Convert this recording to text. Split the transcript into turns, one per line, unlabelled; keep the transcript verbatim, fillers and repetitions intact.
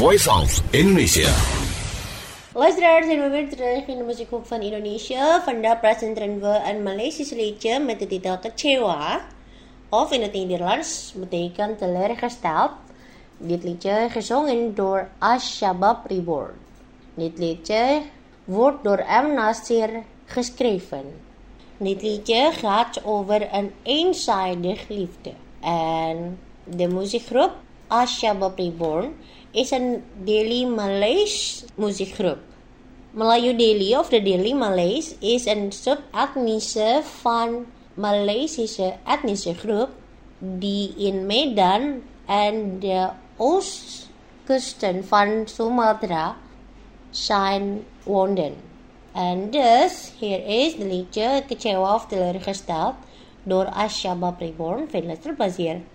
Voice of Indonesia.
Luisteraars, en we weer terug in de muziekhoek van Indonesië. Vandaag presenteren we een Maleisisch liedje met de titel Kecewa. Of in het Nederlands betekent teleurgesteld. Dit liedje gezongen door Ashabab Reborn. Dit liedje wordt door M. Nasir geschreven. Dit liedje gaat over een eenzijdig liefde. En de muziekgroep Ashabab Reborn is een Delhi Malays muziekgroep. Melayu Delhi of de Delhi Malays is een sub-etnische van Maleisische etnische groep die in Medan en de oostkusten van Sumatra zijn woonden. En dus, hier is de liedje Kecewa of teleurgesteld door Ashabab Reborn. Veel luisterplezier.